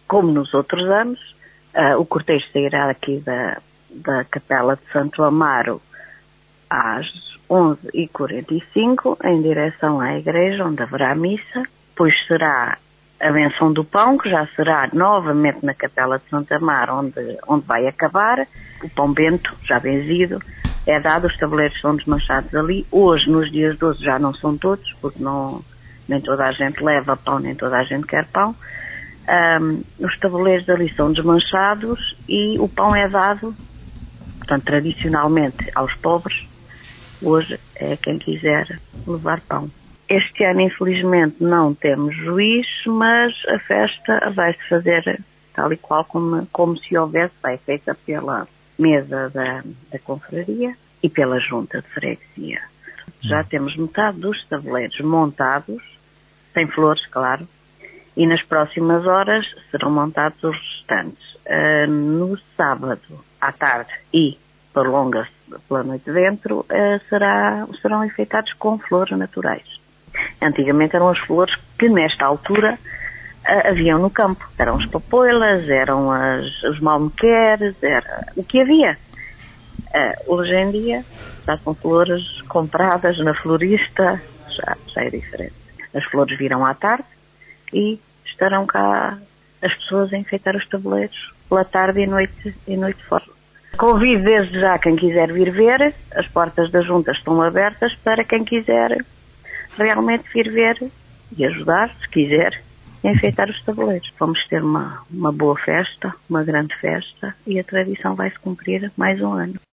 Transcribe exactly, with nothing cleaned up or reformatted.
como nos outros anos, uh, o cortejo sairá aqui da, da Capela de Santo Amaro às onze e quarenta e cinco, em direção à igreja, onde haverá missa. Depois será a benção do pão, que já será novamente na Capela de Santo Amaro, onde, onde vai acabar. O pão bento, já benzido, é dado, os tabuleiros são desmanchados ali. Hoje, nos dias de hoje, já não são todos, porque não, nem toda a gente leva pão, nem toda a gente quer pão. Um, os tabuleiros ali são desmanchados e o pão é dado, portanto, tradicionalmente aos pobres. Hoje é quem quiser levar pão. Este ano, infelizmente, não temos juiz, mas a festa vai-se fazer tal e qual como, como se houvesse, vai feita pela mesa da, da confraria e pela junta de freguesia. Já temos metade dos tabuleiros montados, sem flores, claro, e nas próximas horas serão montados os restantes. Uh, no sábado, à tarde, e prolonga-se pela noite dentro, uh, será, serão enfeitados com flores naturais. Antigamente eram as flores que, nesta altura, uh, haviam no campo. Eram as papoilas, eram as, os malmequeres, era o que havia. Uh, hoje em dia, já são flores compradas na florista, já, já é diferente. As flores virão à tarde e estarão cá as pessoas a enfeitar os tabuleiros pela tarde e noite, e noite fora. Convido desde já quem quiser vir ver, as portas da junta estão abertas para quem quiser realmente vir ver e ajudar, se quiser, a enfeitar os tabuleiros. Vamos ter uma, uma boa festa, uma grande festa, e a tradição vai se cumprir mais um ano.